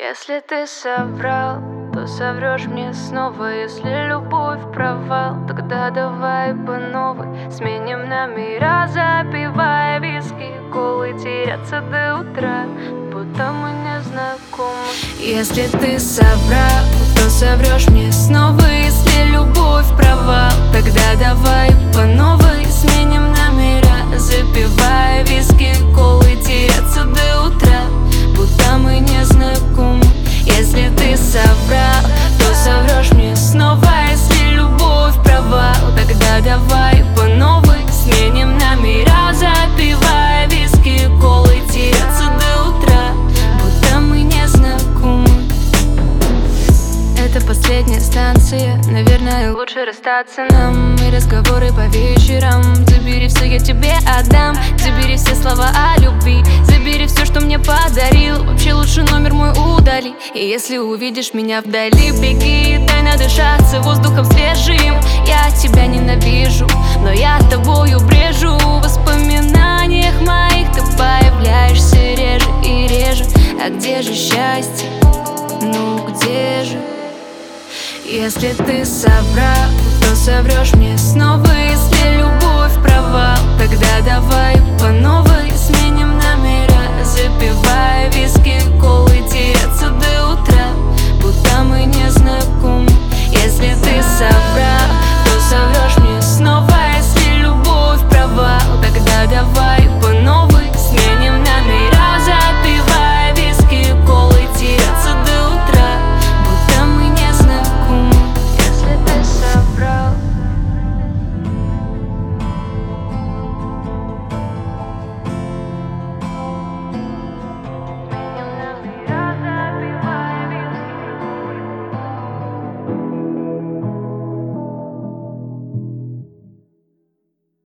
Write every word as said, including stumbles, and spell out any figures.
Если ты соврал, то соврешь мне снова. Если любовь провал, тогда давай по новой сменим номера, запивая виски, колы, теряться до утра, будто мы не знакомы. Если ты соврал, то соврешь мне снова. Если любовь провал, тогда давай по новой сменим номера, запивая виски, колы, теряться до утра, будто мы не знакомы. Если ты соврал, то соврешь мне снова. Если любовь провал, тогда давай по новой сменим номера, запивая виски, колы, теряться до утра, будто мы не знакомы. Это последняя станция, наверное, лучше расстаться нам. И разговоры по вечерам. Забери все, я тебе отдам. Забери все слова о любви, забери все, что мне подарил. Вообще лучше номер мой удали. И если увидишь меня вдали, беги, дай надышаться воздухом свежим. Я тебя ненавижу, но я тобою брежу. В воспоминаниях моих ты появляешься реже и реже. А где же счастье? Ну где же? Если ты соврал, то соврешь мне снова. Если любовь провал, тогда давай по новой сменим номера, запивая виски, колы,